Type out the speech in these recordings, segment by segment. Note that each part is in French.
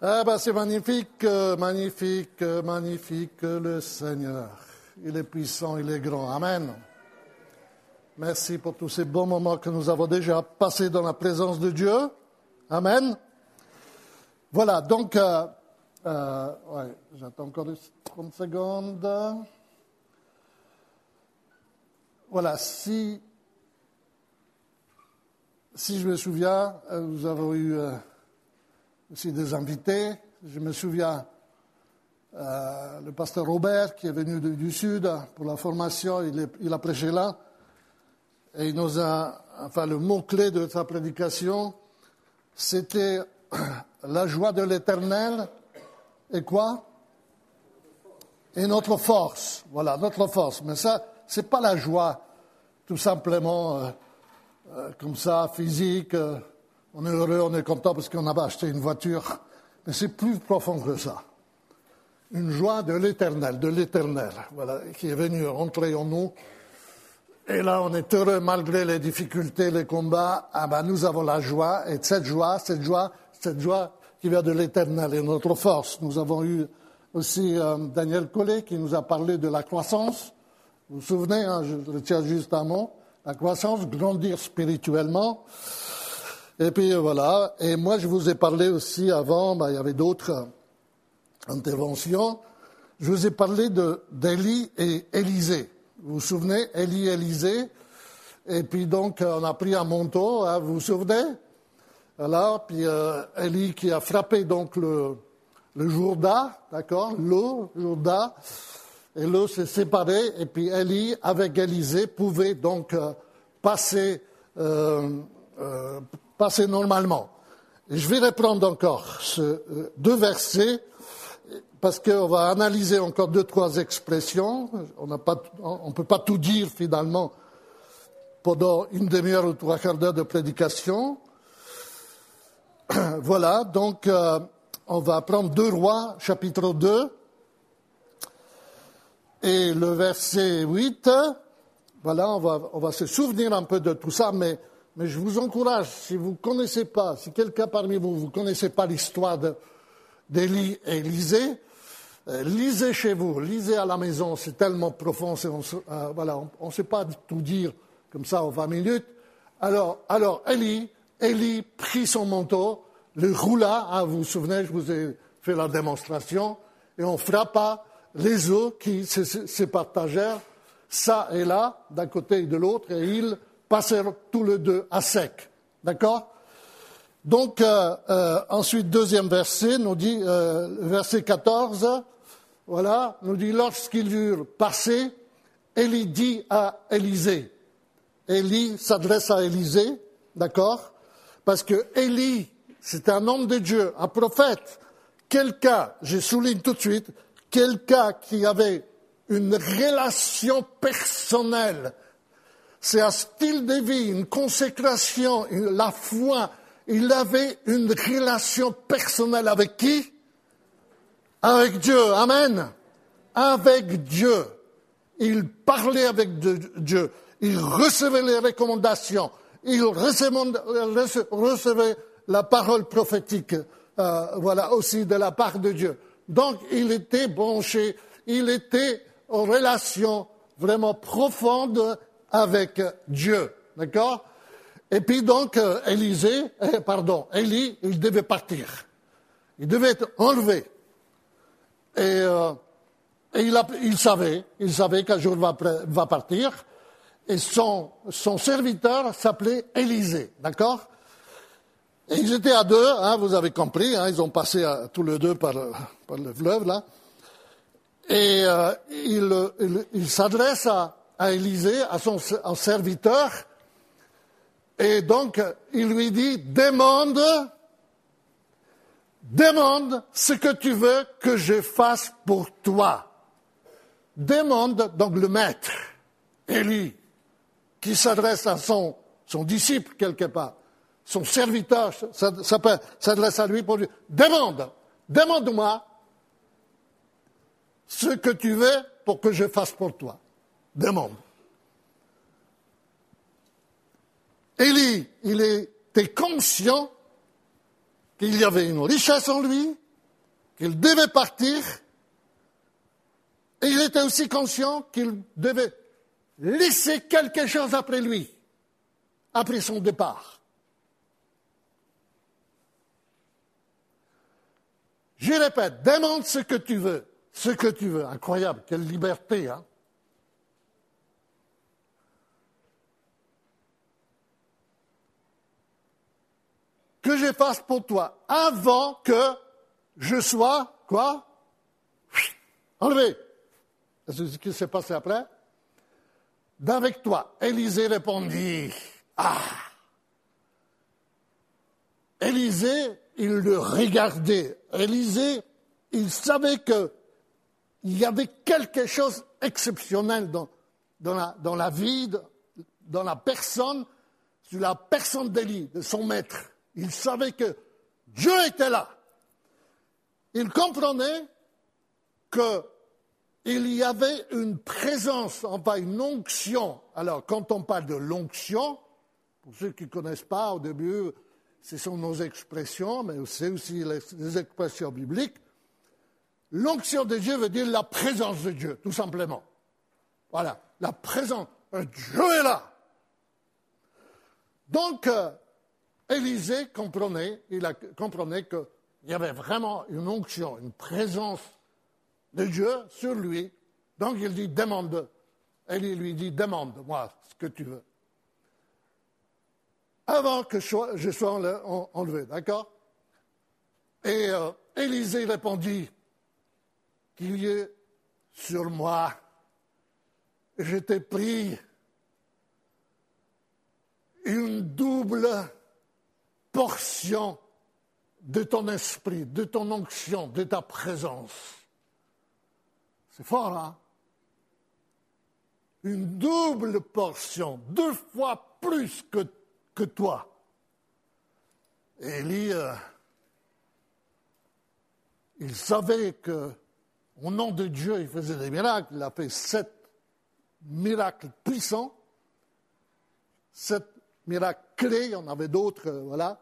Ah ben c'est magnifique, magnifique, magnifique le Seigneur. Il est puissant, il est grand. Amen. Merci pour tous ces bons moments que nous avons déjà passés dans la présence de Dieu. Amen. Voilà, donc, j'attends encore 30 secondes. Voilà, si je me souviens, nous avons eu aussi des invités. Je me souviens, le pasteur Robert, qui est venu du Sud pour la formation, il a prêché là. Et il nous a, le mot-clé de sa prédication, c'était la joie de l'Éternel et quoi? Et notre force. Voilà, notre force. Mais ça, c'est pas la joie, tout simplement, comme ça, physique. On est heureux, on est content parce qu'on a acheté une voiture. Mais c'est plus profond que ça. Une joie de l'Éternel, voilà, qui est venue rentrer en nous. Et là, on est heureux malgré les difficultés, les combats. Ah ben, nous avons la joie. Et cette joie qui vient de l'Éternel est notre force. Nous avons eu aussi Daniel Collet qui nous a parlé de la croissance. Vous vous souvenez, je retiens juste un mot. La croissance, grandir spirituellement. Et puis voilà. Et moi, je vous ai parlé aussi avant, il y avait d'autres interventions. Je vous ai parlé d'Élie et Élisée. Vous vous souvenez, Élie et Élisée. Et puis donc, on a pris un manteau, vous vous souvenez? Voilà, puis Élie qui a frappé donc le Jourdain, d'accord? L'eau, Jourdain. Et l'eau s'est séparée. Et puis Élie, avec Élisée, pouvait donc passer normalement. Et je vais reprendre encore deux versets, parce qu'on va analyser encore 2-3 expressions. On ne peut pas tout dire finalement pendant une demi-heure ou 3/4 d'heure de prédication. Voilà, donc on va prendre 2 Rois, chapitre 2, et le verset 8. Voilà, on va se souvenir un peu de tout ça, mais je vous encourage, si vous ne connaissez pas, si quelqu'un parmi vous ne connaissez pas l'histoire d'Élie et Élisée, lisez chez vous, lisez à la maison, c'est tellement profond, on ne sait pas tout dire comme ça en 20 minutes. Alors Élie prit son manteau, le roula, vous vous souvenez, je vous ai fait la démonstration, et on frappa les eaux qui se partagèrent, ça et là, d'un côté et de l'autre, et ils passèrent tous les deux à sec. D'accord? Donc, ensuite, deuxième verset, nous dit, verset 14, voilà, nous dit, lorsqu'ils eurent passé, Élie dit à Élisée. Élie s'adresse à Élisée, d'accord? Parce que Élie, c'est un homme de Dieu, un prophète, quelqu'un, je souligne tout de suite, quelqu'un qui avait une relation personnelle. C'est un style de vie, une consécration, la foi. Il avait une relation personnelle avec qui? Avec Dieu. Amen. Avec Dieu. Il parlait avec Dieu. Il recevait les recommandations. Il recevait la parole prophétique, aussi de la part de Dieu. Donc, il était branché. Il était en relation vraiment profonde avec Dieu. D'accord? Et puis donc, Élie, il devait partir. Il devait être enlevé. Et il savait qu'un jour va partir. Et son serviteur s'appelait Élisée. D'accord? Et ils étaient à deux, vous avez compris, ils ont passé tous les deux par le fleuve, là. Et il s'adresse à Élisée, à son serviteur, et donc il lui dit, demande ce que tu veux que je fasse pour toi. Demande, donc le maître, Élie, qui s'adresse à son disciple quelque part, son serviteur s'adresse à lui pour lui, demande-moi ce que tu veux pour que je fasse pour toi. Demande. Élie, il était conscient qu'il y avait une richesse en lui, qu'il devait partir, et il était aussi conscient qu'il devait laisser quelque chose après lui, après son départ. Je répète, demande ce que tu veux. Ce que tu veux. Incroyable, quelle liberté, hein? Que je fasse pour toi avant que je sois, quoi? Enlevé. C'est ce qui s'est passé après. D'avec toi. Élisée répondit. Ah! Élisée, il le regardait. Élisée, il savait qu'il y avait quelque chose d'exceptionnel dans la vie, dans la personne, sur la personne d'Élie, de son maître. Il savait que Dieu était là. Il comprenait qu'il y avait une présence, enfin une onction. Alors, quand on parle de l'onction, pour ceux qui ne connaissent pas, au début, ce sont nos expressions, mais c'est aussi les expressions bibliques. L'onction de Dieu veut dire la présence de Dieu, tout simplement. Voilà, la présence. Dieu est là. Donc, Élisée comprenait qu'il y avait vraiment une onction, une présence de Dieu sur lui. Donc, il dit, Élie lui dit, demande-moi ce que tu veux. Avant que je sois enlevé, d'accord? Et Élisée répondit, qu'il y ait sur moi, je t'ai pris une double portion de ton esprit, de ton onction, de ta présence. C'est fort, hein? Une double portion, 2 fois plus que toi. Et Élie, il savait qu'au nom de Dieu, il faisait des miracles. Il a fait 7 miracles puissants, 7 miracles clés, il y en avait d'autres, voilà,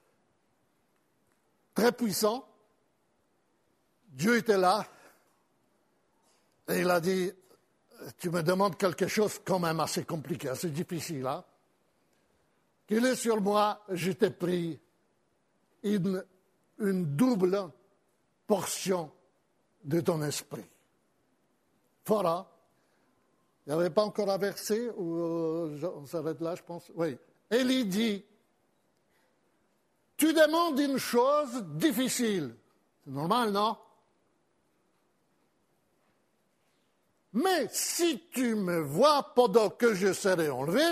très puissants. Dieu était là, et il a dit, tu me demandes quelque chose quand même assez compliqué, assez difficile, hein? Qu'il est sur moi, je t'ai pris une double portion de ton esprit. Fort, hein? Il n'y avait pas encore un verset, on s'arrête là, je pense. Oui. Élie dit, tu demandes une chose difficile. C'est normal, non? Mais si tu me vois pendant que je serai enlevé,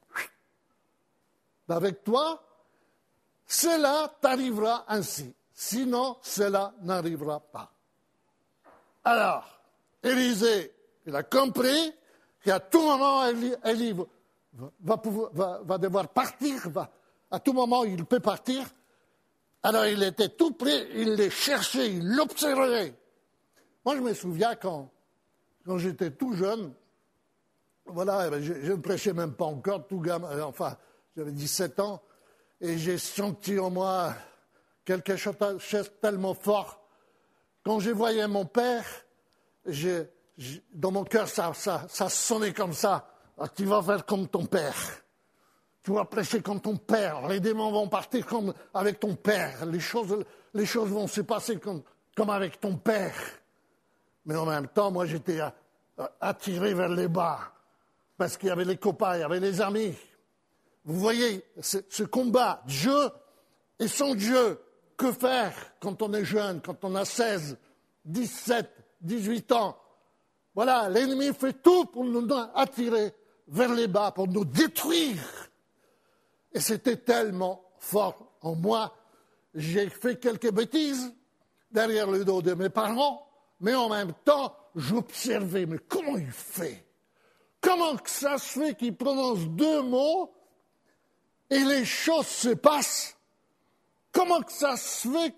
avec toi, cela t'arrivera ainsi. Sinon, cela n'arrivera pas. Alors, Élisée, il a compris qu'à tout moment, Élie va devoir partir, à tout moment, il peut partir. Alors, il était tout prêt, il les cherchait, il l'observait. Moi, je me souviens quand j'étais tout jeune, voilà, je ne prêchais même pas encore, tout gamin, enfin, j'avais 17 ans, et j'ai senti en moi quelque chose tellement fort. Quand je voyais mon père, dans mon cœur, ça sonnait comme ça. Ah, tu vas faire comme ton père. Tu vas prêcher comme ton père. Les démons vont partir comme avec ton père. Les choses vont se passer comme avec ton père. Mais en même temps, moi, j'étais attiré vers les bas. Parce qu'il y avait les copains, il y avait les amis. Vous voyez, ce combat, Dieu et son Dieu, que faire quand on est jeune, quand on a 16, 17, 18 ans? Voilà, l'ennemi fait tout pour nous attirer vers les bas, pour nous détruire. Et c'était tellement fort en moi. J'ai fait quelques bêtises derrière le dos de mes parents, mais en même temps, j'observais, mais comment il fait? Comment que ça se fait qu'il prononce 2 mots et les choses se passent? Comment que ça se fait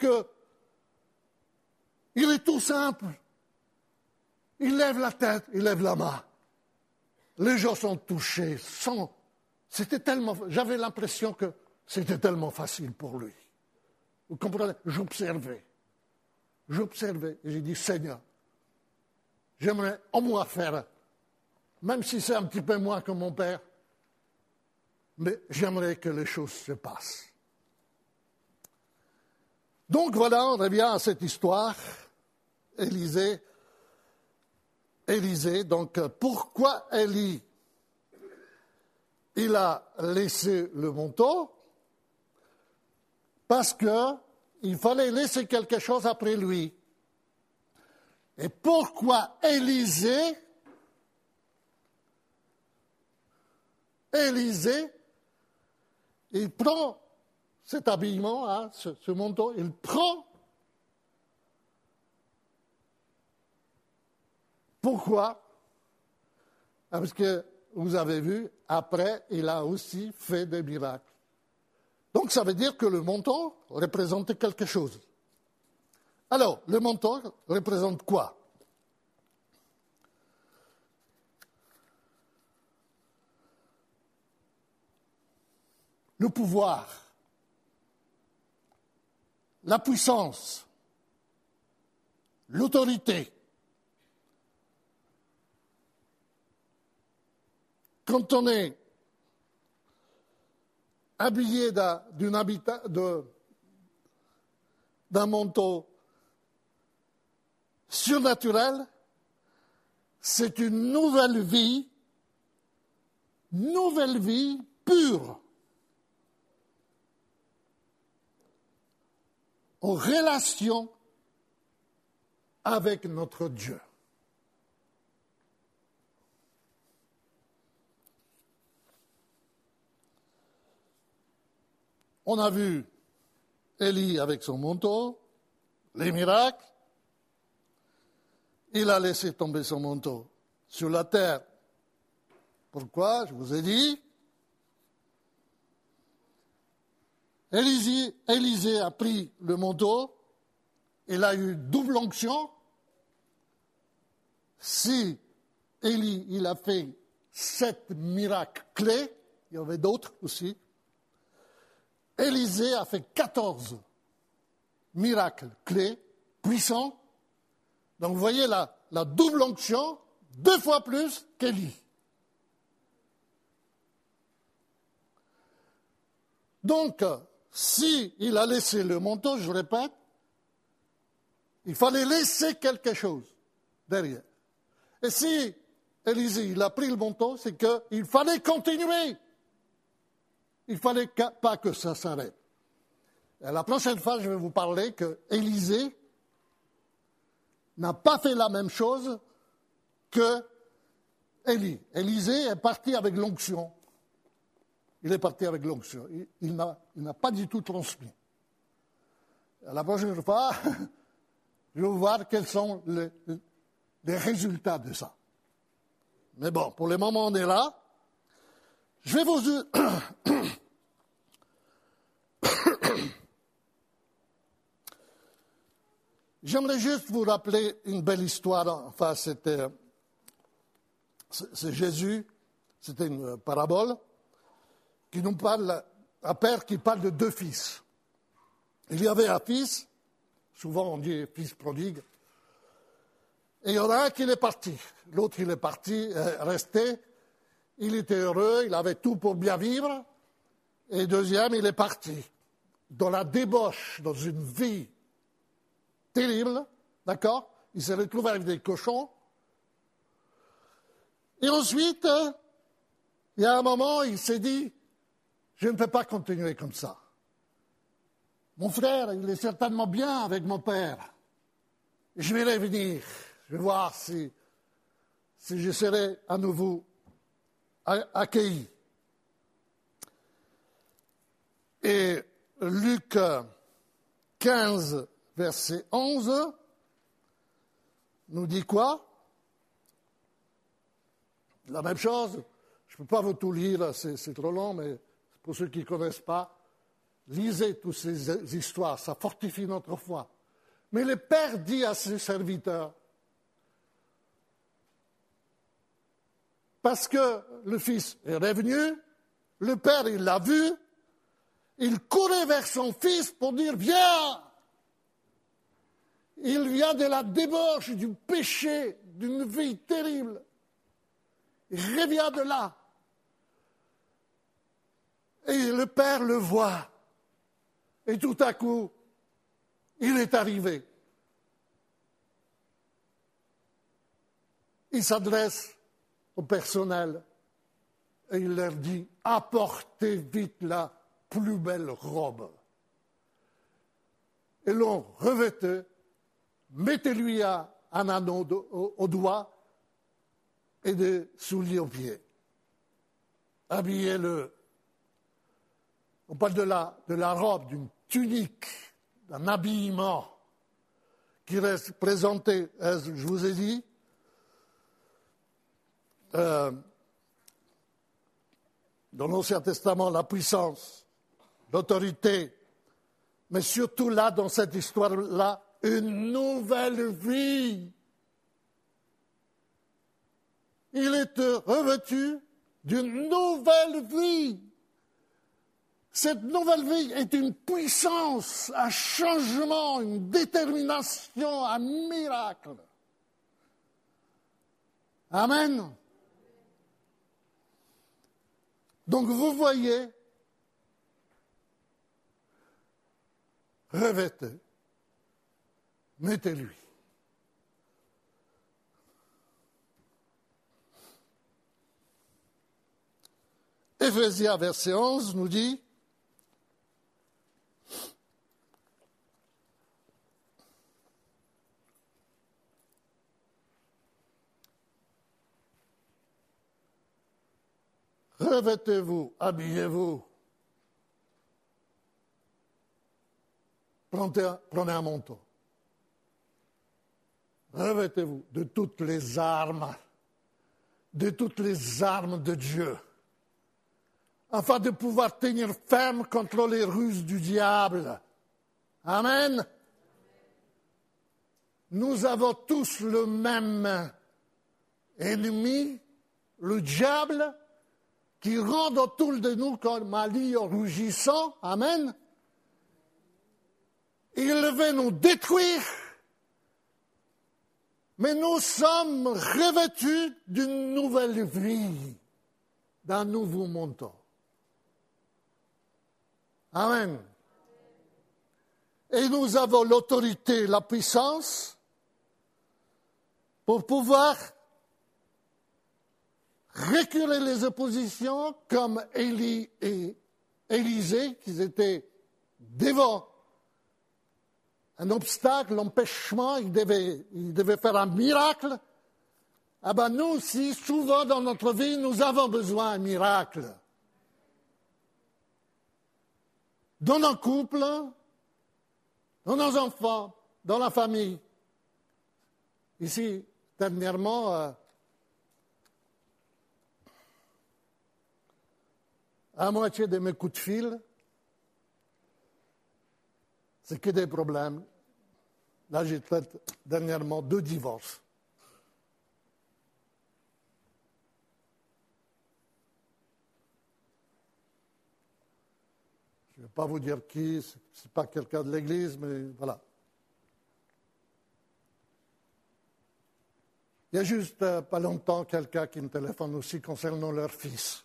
qu'il est tout simple? Il lève la tête, il lève la main. Les gens sont touchés. J'avais l'impression que c'était tellement facile pour lui. Vous comprenez? J'observais. j'observais et j'ai dit, Seigneur, j'aimerais en moi faire, même si c'est un petit peu moins que mon père, mais j'aimerais que les choses se passent. Donc voilà, on revient à cette histoire. Élisée, donc pourquoi Élie, il a laissé le manteau? Parce qu'il fallait laisser quelque chose après lui. Et pourquoi Élisée, il prend cet habillement, hein, ce manteau, il prend. Pourquoi? Parce que vous avez vu, après, il a aussi fait des miracles. Donc ça veut dire que le manteau représente quelque chose. Alors, le manteau représente quoi? Le pouvoir, la puissance, l'autorité. Quand on est habillé d'un manteau surnaturel, c'est une nouvelle vie pure, en relation avec notre Dieu. On a vu Élie avec son manteau, les miracles. Il a laissé tomber son manteau sur la terre. Pourquoi? Je vous ai dit. Élisée a pris le manteau. Il a eu double onction. Si Élie, il a fait 7 miracles clés, il y en avait d'autres aussi, Élisée a fait 14 miracles clés, puissants. Donc vous voyez la double onction, 2 fois plus qu'Élie. Donc, si il a laissé le manteau, je répète, il fallait laisser quelque chose derrière. Et si Élisée il a pris le manteau, c'est qu'il fallait continuer. Il ne fallait pas que ça s'arrête. La prochaine fois, je vais vous parler que Élisée n'a pas fait la même chose que Élie. Élisée est parti avec l'onction. Il est parti avec l'onction. Il n'a pas du tout transmis. La prochaine fois, je vais voir quels sont les résultats de ça. Mais bon, pour le moment, on est là. Je vais vous... J'aimerais juste vous rappeler une belle histoire. Enfin, c'est Jésus, c'était une parabole qui nous parle, un père qui parle de 2 fils. Il y avait un fils, souvent on dit fils prodigue, et il y en a un qui est parti. L'autre, il est parti, resté. Il était heureux, il avait tout pour bien vivre. Et le deuxième, il est parti dans la débauche, dans une vie terrible, d'accord? Il s'est retrouvé avec des cochons. Et ensuite, il y a un moment, il s'est dit, je ne peux pas continuer comme ça. Mon frère, il est certainement bien avec mon père. Je vais revenir, je vais voir si je serai à nouveau accueilli. Et Luc 15, verset 11, nous dit quoi? La même chose. Je ne peux pas vous tout lire, c'est trop long, mais pour ceux qui ne connaissent pas, lisez toutes ces histoires, ça fortifie notre foi. Mais le Père dit à ses serviteurs, parce que le Fils est revenu, le Père, il l'a vu, il courait vers son Fils pour dire, viens! Il vient de la débauche du péché, d'une vie terrible. Il revient de là. Et le Père le voit. Et tout à coup, il est arrivé. Il s'adresse au personnel et il leur dit « Apportez vite la plus belle robe. » Et l'on revêtait, mettez-lui un anneau au doigt et des souliers aux pieds. Habillez-le. On parle de la robe, d'une tunique, d'un habillement qui reste présenté, je vous ai dit, dans l'Ancien Testament, la puissance, l'autorité, mais surtout là, dans cette histoire-là, une nouvelle vie. Il est revêtu d'une nouvelle vie. Cette nouvelle vie est une puissance, un changement, une détermination, un miracle. Amen. Donc vous voyez, revêtez, mettez-lui. Éphésiens verset 11 nous dit revêtez-vous, habillez-vous, prenez un manteau, revêtez-vous de toutes les armes de Dieu, afin de pouvoir tenir ferme contre les ruses du diable. Amen. Nous avons tous le même ennemi, le diable, qui rôde autour de nous comme un lion rugissant. Amen. Il veut nous détruire, mais nous sommes revêtus d'une nouvelle vie, d'un nouveau manteau. Amen. Et nous avons l'autorité, la puissance pour pouvoir reculer les oppositions comme Élie et Élisée, qui étaient devant un obstacle, l'empêchement, ils devaient faire un miracle. Ah ben nous aussi, souvent dans notre vie, nous avons besoin d'un miracle. Dans nos couples, dans nos enfants, dans la famille. Ici, dernièrement, à moitié de mes coups de fil, c'est que des problèmes. Là, j'ai traité dernièrement 2 divorces. Je ne vais pas vous dire qui, ce n'est pas quelqu'un de l'Église, mais voilà. Il y a juste pas longtemps quelqu'un qui me téléphone aussi concernant leur fils.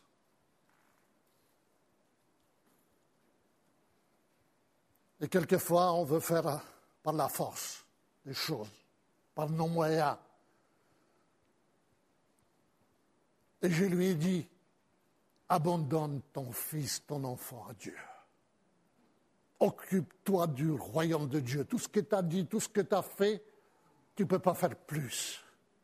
Et quelquefois, on veut faire par la force des choses, par nos moyens. Et je lui ai dit, abandonne ton fils, ton enfant à Dieu. Occupe-toi du royaume de Dieu. Tout ce que tu as dit, tout ce que tu as fait, tu ne peux pas faire plus.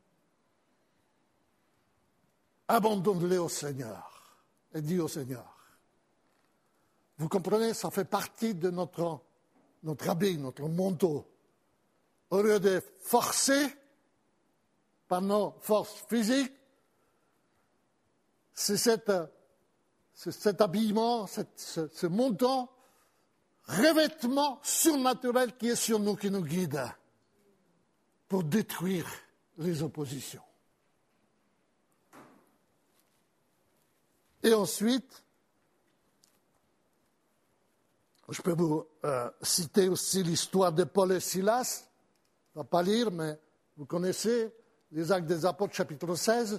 Abandonne-le au Seigneur et dis au Seigneur. Vous comprenez, ça fait partie de notre habit, notre manteau. Au lieu de forcer par nos forces physiques, c'est cet habillement, ce manteau, revêtement surnaturel qui est sur nous, qui nous guide pour détruire les oppositions. Et ensuite, je peux vous citer aussi l'histoire de Paul et Silas. ne vais pas lire, mais vous connaissez les Actes des Apôtres, chapitre 16.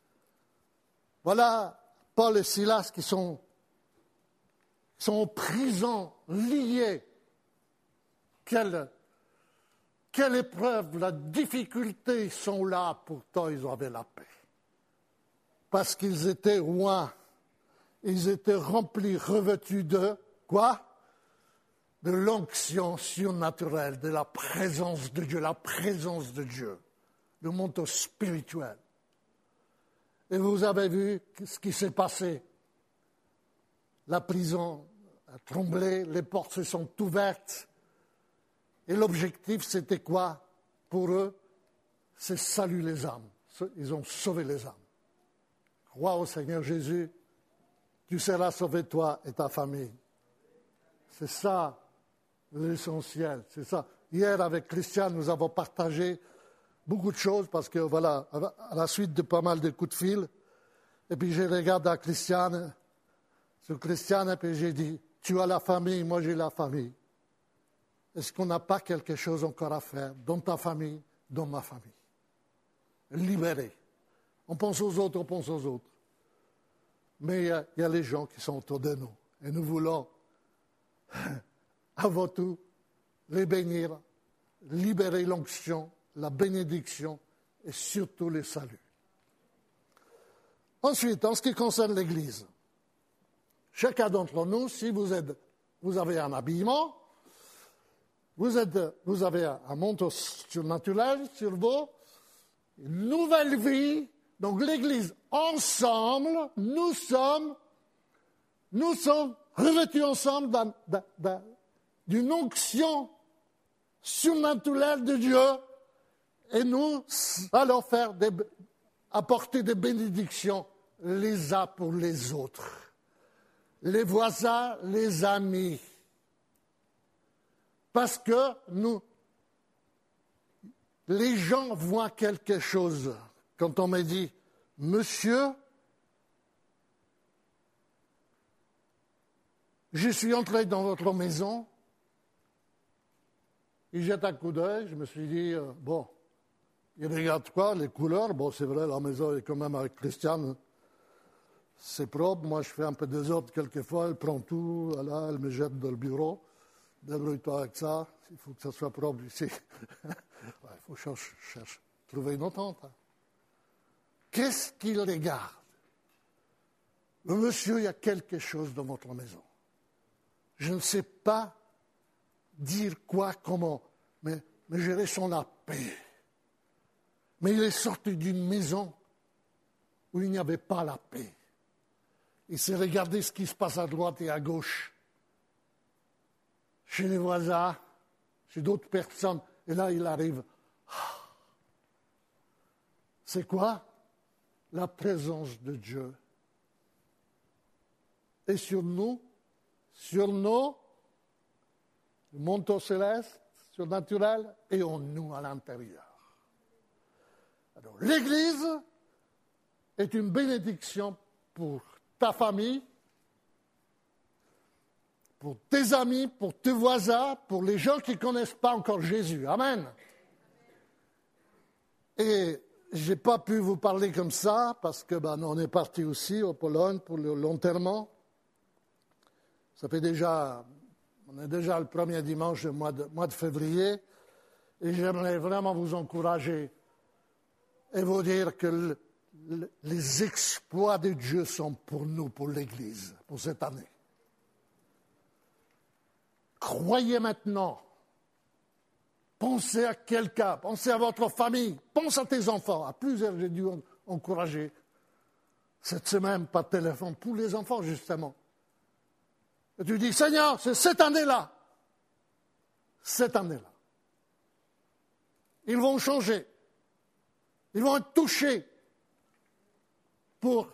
Voilà Paul et Silas qui sont en prison, liés. Quelle épreuve, la difficulté, ils sont là, pourtant ils avaient la paix. Parce qu'ils étaient loin, ils étaient remplis, revêtus de quoi? De l'onction surnaturelle, de la présence de Dieu, le manteau spirituel. Et vous avez vu ce qui s'est passé. La prison a tremblé, les portes se sont ouvertes. Et l'objectif, c'était quoi pour eux? C'est saluer les âmes. Ils ont sauvé les âmes. Crois au Seigneur Jésus, tu seras sauvé toi et ta famille. C'est ça l'essentiel, c'est ça. Hier, avec Christian, nous avons partagé beaucoup de choses parce que, voilà, à la suite de pas mal de coups de fil, et puis je regarde à Christiane, sur Christiane, et puis j'ai dit, tu as la famille, moi j'ai la famille. Est-ce qu'on n'a pas quelque chose encore à faire dans ta famille, dans ma famille? Libérer. On pense aux autres, on pense aux autres. Mais il y a les gens qui sont autour de nous. Et nous voulons, avant tout, les bénir, libérer l'onction, la bénédiction et surtout les saluts. Ensuite, en ce qui concerne l'Église, chacun d'entre nous, si vous avez un habillement, vous avez un manteau surnaturel sur vous, une nouvelle vie. Donc l'Église, ensemble, nous sommes revêtus ensemble d'une onction surnaturelle de Dieu et nous allons apporter des bénédictions les uns pour les autres. Les voisins, les amis. Parce que les gens voient quelque chose. Quand on me dit, monsieur, je suis entré dans votre maison, il jette un coup d'œil, je me suis dit, bon, il regarde quoi, les couleurs, bon, c'est vrai, la maison est quand même avec Christiane, c'est propre, moi je fais un peu de désordre quelquefois, elle prend tout, voilà, elle me jette dans le bureau, débrouille-toi avec ça, il faut que ça soit propre ici. Il faut trouver une entente. Hein. Qu'est-ce qu'il regarde? Le monsieur, il y a quelque chose dans votre maison. Je ne sais pas dire quoi, comment, mais je ressens la paix. Mais il est sorti d'une maison où il n'y avait pas la paix. Il s'est regardé ce qui se passe à droite et à gauche, chez les voisins, chez d'autres personnes, et là il arrive. C'est quoi? La présence de Dieu est sur nous, sur nos manteaux célestes, surnaturels, et en nous à l'intérieur. Alors, l'Église est une bénédiction pour ta famille, pour tes amis, pour tes voisins, pour les gens qui ne connaissent pas encore Jésus. Amen. Et je n'ai pas pu vous parler comme ça parce que on est parti aussi au Pologne pour l'enterrement. On est déjà le premier dimanche du mois de février et j'aimerais vraiment vous encourager et vous dire que les exploits de Dieu sont pour nous, pour l'Église, pour cette année. Croyez maintenant. Pensez à quelqu'un, pensez à votre famille, pense à tes enfants. À plusieurs, j'ai dû encourager cette semaine par téléphone pour les enfants, justement. Et tu dis, Seigneur, c'est cette année-là. Cette année-là. Ils vont changer. Ils vont être touchés pour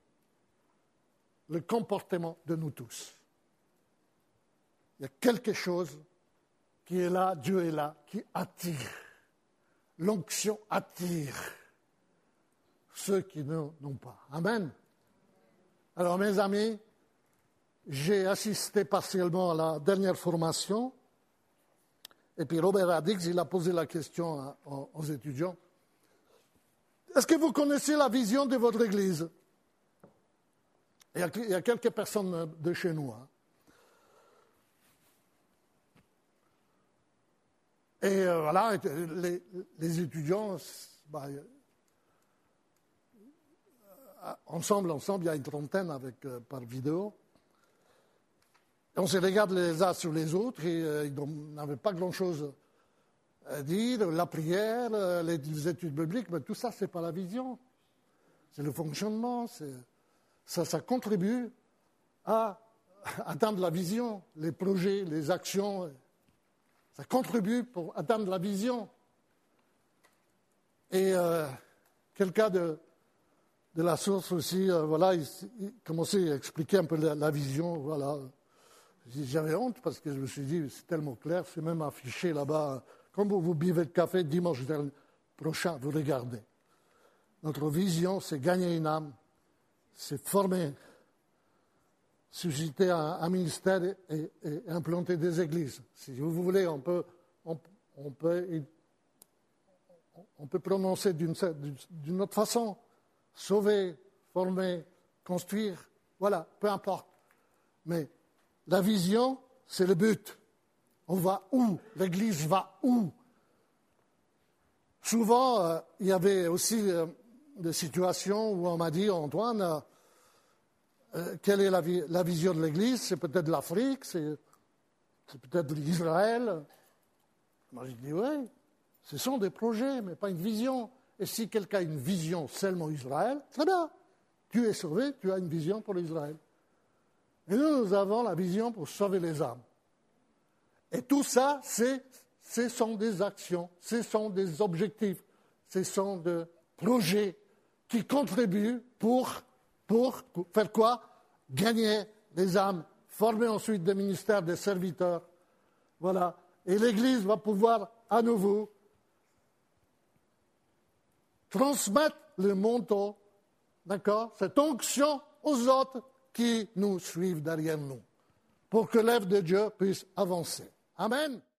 le comportement de nous tous. Il y a quelque chose qui est là, Dieu est là, qui attire. L'onction attire ceux qui n'ont pas. Amen. Alors, mes amis, j'ai assisté partiellement à la dernière formation Et puis Robert Addix, il a posé la question aux étudiants. Est-ce que vous connaissez la vision de votre Église? Il y a quelques personnes de chez nous. Hein. Et voilà, les étudiants, ensemble, il y a une trentaine par vidéo. Et on se regarde les uns sur les autres et ils n'avaient pas grand-chose à dire. La prière, les études bibliques, mais tout ça, ce n'est pas la vision. C'est le fonctionnement. Ça contribue à atteindre la vision, les projets, les actions. Ça contribue pour atteindre la vision. Et quelqu'un de la source aussi, voilà, il commençait à expliquer un peu la vision, voilà. J'avais honte parce que je me suis dit, c'est tellement clair, c'est même affiché là-bas. Quand vous buvez le café dimanche prochain, vous regardez. Notre vision, c'est gagner une âme, c'est former, susciter un ministère et implanter des églises. Si vous voulez, on peut prononcer d'une autre façon. Sauver, former, construire, voilà, peu importe. Mais la vision, c'est le but. On va où? L'Église va où? Souvent, il y avait aussi des situations où on m'a dit, Antoine, quelle est la vision de l'Église? C'est peut-être l'Afrique, c'est peut-être l'Israël. Moi, je dis, oui, ce sont des projets, mais pas une vision. Et si quelqu'un a une vision seulement Israël, très bien. Tu es sauvé, tu as une vision pour Israël. Et nous avons la vision pour sauver les âmes. Et tout ça, ce sont des actions, ce sont des objectifs, ce sont des projets qui contribuent pour faire quoi? Gagner les âmes, former ensuite des ministères, des serviteurs. Voilà. Et l'Église va pouvoir à nouveau transmettre le manteau, d'accord, cette onction aux autres qui nous suivent derrière nous, pour que l'œuvre de Dieu puisse avancer. Amen.